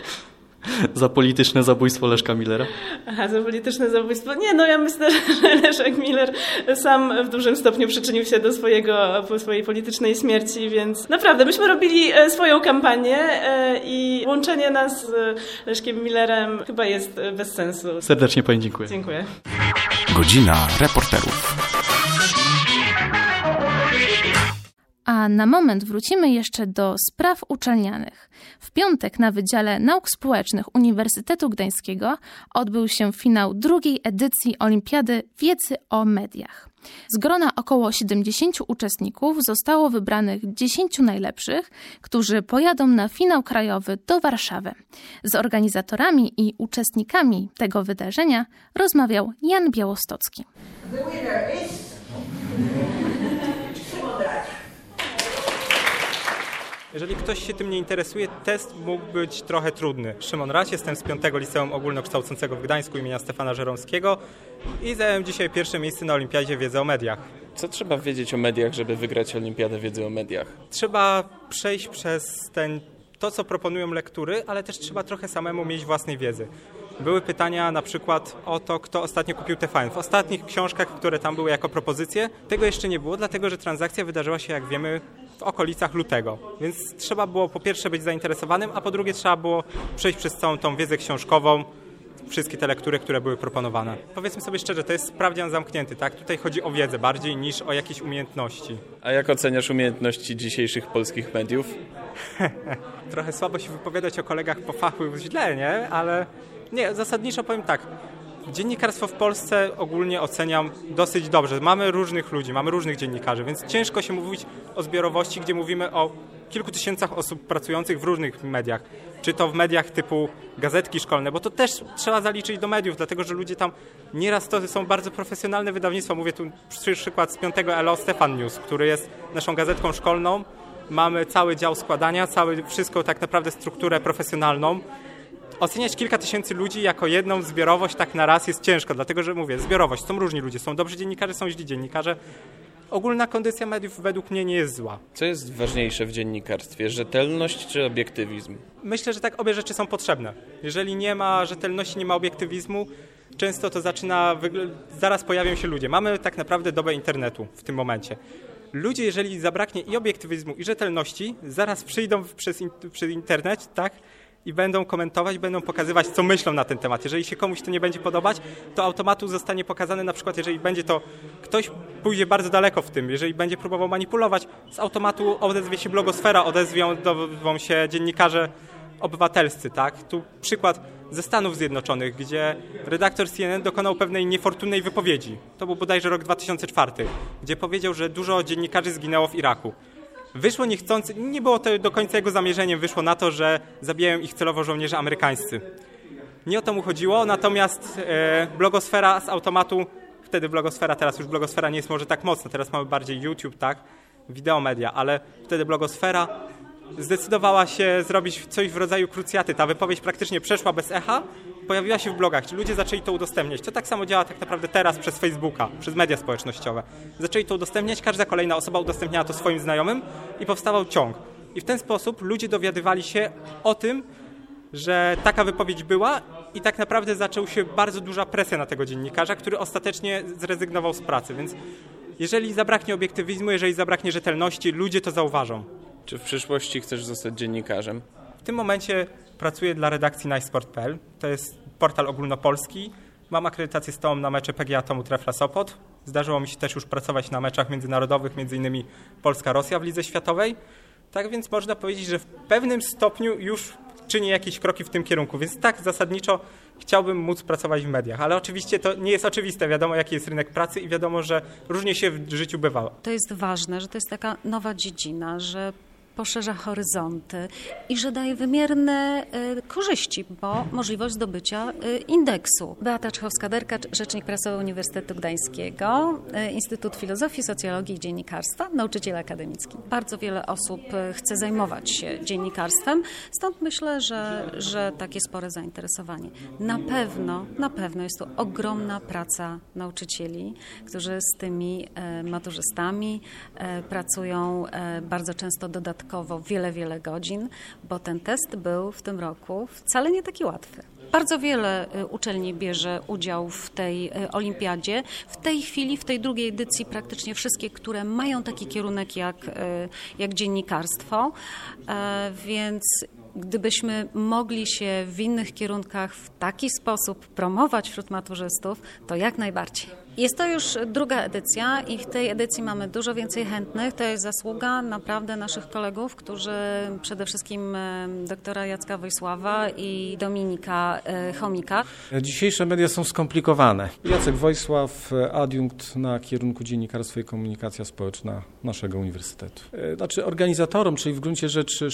Za polityczne zabójstwo Leszka Millera? Aha, za polityczne zabójstwo. Nie, no ja myślę, że Leszek Miller sam w dużym stopniu przyczynił się do swojej politycznej śmierci, więc naprawdę myśmy robili swoją kampanię i łączenie nas z Leszkiem Millerem chyba jest bez sensu. Serdecznie Pani dziękuję. Dziękuję. Godzina reporterów. A A na moment wrócimy jeszcze do spraw uczelnianych. W piątek na Wydziale Nauk Społecznych Uniwersytetu Gdańskiego odbył się finał drugiej edycji Olimpiady Wiedzy o Mediach. Z grona około 70 uczestników zostało wybranych 10 najlepszych, którzy pojadą na finał krajowy do Warszawy. Z organizatorami i uczestnikami tego wydarzenia rozmawiał Jan Białostocki. Jeżeli ktoś się tym nie interesuje, test mógł być trochę trudny. Szymon Raś, jestem z 5. Liceum Ogólnokształcącego w Gdańsku imienia Stefana Żeromskiego i zająłem dzisiaj pierwsze miejsce na Olimpiadzie Wiedzy o Mediach. Co trzeba wiedzieć o mediach, żeby wygrać Olimpiadę Wiedzy o Mediach? Trzeba przejść przez to, co proponują lektury, ale też trzeba trochę samemu mieć własnej wiedzy. Były pytania na przykład o to, kto ostatnio kupił TVN. W ostatnich książkach, które tam były jako propozycje, tego jeszcze nie było, dlatego że transakcja wydarzyła się, jak wiemy, w okolicach lutego. Więc trzeba było po pierwsze być zainteresowanym, a po drugie trzeba było przejść przez całą tą wiedzę książkową, wszystkie te lektury, które były proponowane. Powiedzmy sobie szczerze, to jest sprawdzian zamknięty, tak? Tutaj chodzi o wiedzę bardziej niż o jakieś umiejętności. A jak oceniasz umiejętności dzisiejszych polskich mediów? Trochę słabo się wypowiadać o kolegach po fachu źle, nie? Ale nie, zasadniczo powiem tak. Dziennikarstwo w Polsce ogólnie oceniam dosyć dobrze. Mamy różnych ludzi, mamy różnych dziennikarzy, więc ciężko się mówić o zbiorowości, gdzie mówimy o kilku tysiącach osób pracujących w różnych mediach. Czy to w mediach typu gazetki szkolne, bo to też trzeba zaliczyć do mediów, dlatego że ludzie tam nieraz to są bardzo profesjonalne wydawnictwa. Mówię tu przykład z 5. LO Stefan News, który jest naszą gazetką szkolną. Mamy cały dział składania, wszystko tak naprawdę strukturę profesjonalną. Oceniać kilka tysięcy ludzi jako jedną zbiorowość tak na raz jest ciężko, dlatego że mówię, zbiorowość, są różni ludzie, są dobrzy dziennikarze, są źli dziennikarze. Ogólna kondycja mediów według mnie nie jest zła. Co jest ważniejsze w dziennikarstwie, rzetelność czy obiektywizm? Myślę, że tak obie rzeczy są potrzebne. Jeżeli nie ma rzetelności, nie ma obiektywizmu, często to zaraz pojawią się ludzie. Mamy tak naprawdę dobę internetu w tym momencie. Ludzie, jeżeli zabraknie i obiektywizmu, i rzetelności, zaraz przyjdą przez internet, tak? I będą komentować, będą pokazywać, co myślą na ten temat. Jeżeli się komuś to nie będzie podobać, to automatu zostanie pokazane, na przykład jeżeli będzie to, ktoś pójdzie bardzo daleko w tym, jeżeli będzie próbował manipulować, z automatu odezwie się blogosfera, odezwią się dziennikarze obywatelscy, tak? Tu przykład ze Stanów Zjednoczonych, gdzie redaktor CNN dokonał pewnej niefortunnej wypowiedzi. To był bodajże rok 2004, gdzie powiedział, że dużo dziennikarzy zginęło w Iraku. Wyszło niechcący, nie było to do końca jego zamierzeniem, wyszło na to, że zabijają ich celowo żołnierze amerykańscy. Nie o to mu chodziło, natomiast blogosfera z automatu, wtedy blogosfera, teraz już blogosfera nie jest może tak mocna, teraz mamy bardziej YouTube, tak, wideomedia, ale wtedy blogosfera zdecydowała się zrobić coś w rodzaju krucjaty. Ta wypowiedź praktycznie przeszła bez echa, pojawiła się w blogach, czy ludzie zaczęli to udostępniać. To tak samo działa tak naprawdę teraz przez Facebooka, przez media społecznościowe. Zaczęli to udostępniać, każda kolejna osoba udostępniała to swoim znajomym i powstawał ciąg. I w ten sposób ludzie dowiadywali się o tym, że taka wypowiedź była i tak naprawdę zaczęła się bardzo duża presja na tego dziennikarza, który ostatecznie zrezygnował z pracy. Więc jeżeli zabraknie obiektywizmu, jeżeli zabraknie rzetelności, ludzie to zauważą. Czy w przyszłości chcesz zostać dziennikarzem? W tym momencie pracuję dla redakcji najsport.pl. To jest portal ogólnopolski. Mam akredytację stałą na mecze PGA Tomu Trefla Sopot. Zdarzyło mi się też już pracować na meczach międzynarodowych, m.in. Polska-Rosja w Lidze Światowej. Tak więc można powiedzieć, że w pewnym stopniu już czynię jakieś kroki w tym kierunku. Więc tak zasadniczo chciałbym móc pracować w mediach. Ale oczywiście to nie jest oczywiste. Wiadomo, jaki jest rynek pracy i wiadomo, że różnie się w życiu bywa. To jest ważne, że to jest taka nowa dziedzina, że poszerza horyzonty i że daje wymierne korzyści, bo możliwość zdobycia indeksu. Beata Czechowska-Derkacz, rzecznik prasowy Uniwersytetu Gdańskiego, Instytut Filozofii, Socjologii i Dziennikarstwa, nauczyciel akademicki. Bardzo wiele osób chce zajmować się dziennikarstwem, stąd myślę, że takie spore zainteresowanie. Na pewno jest to ogromna praca nauczycieli, którzy z tymi maturzystami pracują bardzo często dodatkowo wiele godzin, bo ten test był w tym roku wcale nie taki łatwy. Bardzo wiele uczelni bierze udział w tej olimpiadzie. W tej chwili, w tej drugiej edycji praktycznie wszystkie, które mają taki kierunek jak dziennikarstwo, więc gdybyśmy mogli się w innych kierunkach w taki sposób promować wśród maturzystów, to jak najbardziej. Jest to już druga edycja i w tej edycji mamy dużo więcej chętnych. To jest zasługa naprawdę naszych kolegów, którzy przede wszystkim doktora Jacka Wojsława i Dominika Chomika. Dzisiejsze media są skomplikowane. Jacek Wojsław, adiunkt na kierunku Dziennikarstwo i Komunikacja Społeczna naszego uniwersytetu. Znaczy organizatorom, czyli w gruncie rzeczy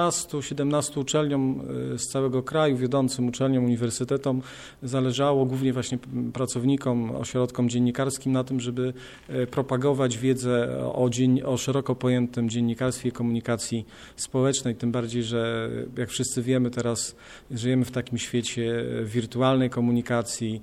16-17 uczelniom z całego kraju, wiodącym uczelniom, uniwersytetom zależało, głównie właśnie pracownikom, ośrodkom dziennikarskim na tym, żeby propagować wiedzę o szeroko pojętym dziennikarstwie i komunikacji społecznej, tym bardziej, że jak wszyscy wiemy, teraz żyjemy w takim świecie wirtualnej komunikacji,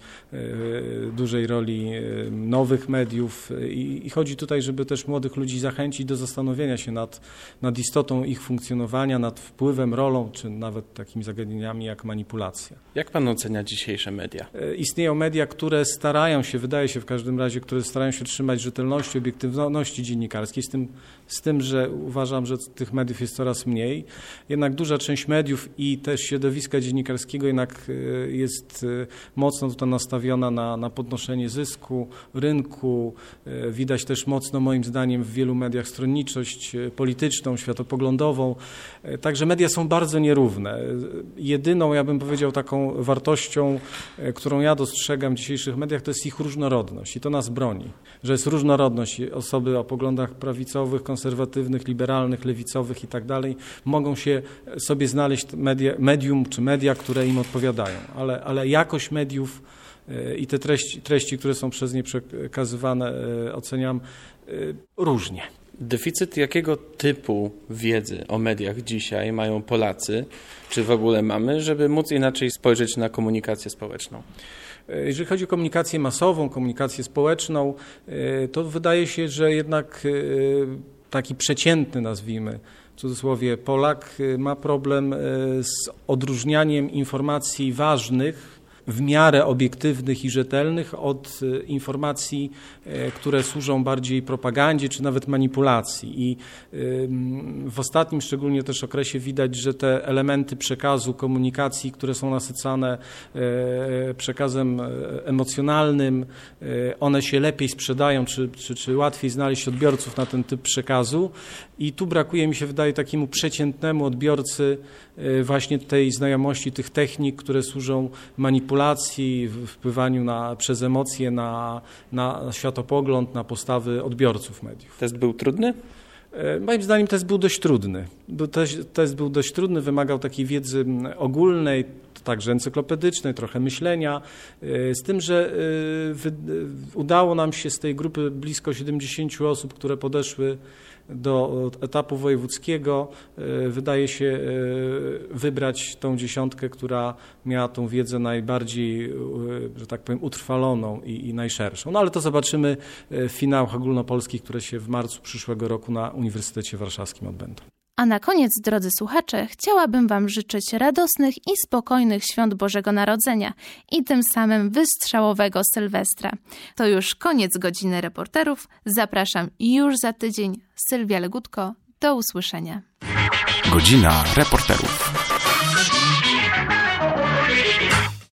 dużej roli nowych mediów i chodzi tutaj, żeby też młodych ludzi zachęcić do zastanowienia się nad istotą ich funkcjonowania, nad wpływem, rolą, czy nawet takimi zagadnieniami jak manipulacja. Jak pan ocenia dzisiejsze media? Istnieją media, które starają się, wydaje się w każdym razie, które starają się trzymać rzetelności, obiektywności dziennikarskiej, z tym, że uważam, że tych mediów jest coraz mniej. Jednak duża część mediów i też środowiska dziennikarskiego jednak jest mocno tutaj nastawiona na podnoszenie zysku, rynku. Widać też mocno, moim zdaniem, w wielu mediach stronniczość polityczną, światopoglądową. Także media są bardzo nierówne. Jedyną, ja bym powiedział, taką wartością, którą ja dostrzegam w dzisiejszych mediach, to jest ich różnorodność i to nas broni, że jest różnorodność. Osoby o poglądach prawicowych, konserwatywnych, liberalnych, lewicowych i tak dalej mogą się sobie znaleźć medium czy media, które im odpowiadają, ale jakość mediów i te treści, które są przez nie przekazywane, oceniam różnie. Deficyt jakiego typu wiedzy o mediach dzisiaj mają Polacy, czy w ogóle mamy, żeby móc inaczej spojrzeć na komunikację społeczną? Jeżeli chodzi o komunikację masową, komunikację społeczną, to wydaje się, że jednak taki przeciętny, nazwijmy, w cudzysłowie, Polak ma problem z odróżnianiem informacji ważnych, w miarę obiektywnych i rzetelnych od informacji, które służą bardziej propagandzie czy nawet manipulacji. I w ostatnim szczególnie też okresie widać, że te elementy przekazu, komunikacji, które są nasycane przekazem emocjonalnym, one się lepiej sprzedają, czy łatwiej znaleźć odbiorców na ten typ przekazu. I tu brakuje, mi się wydaje, takiemu przeciętnemu odbiorcy właśnie tej znajomości tych technik, które służą manipulacji, wpływaniu przez emocje na światopogląd, na postawy odbiorców mediów. Test był trudny? Moim zdaniem test był dość trudny. Test był dość trudny, wymagał takiej wiedzy ogólnej, także encyklopedycznej, trochę myślenia, z tym, że udało nam się z tej grupy blisko 70 osób, które podeszły do etapu wojewódzkiego, wydaje się wybrać tą dziesiątkę, która miała tą wiedzę najbardziej, że tak powiem, utrwaloną i najszerszą. No ale to zobaczymy w finałach ogólnopolskich, które się w marcu przyszłego roku na Uniwersytecie Warszawskim odbędą. A na koniec, drodzy słuchacze, chciałabym Wam życzyć radosnych i spokojnych świąt Bożego Narodzenia i tym samym wystrzałowego Sylwestra. To już koniec Godziny Reporterów. Zapraszam już za tydzień. Sylwia Legutko. Do usłyszenia. Godzina Reporterów.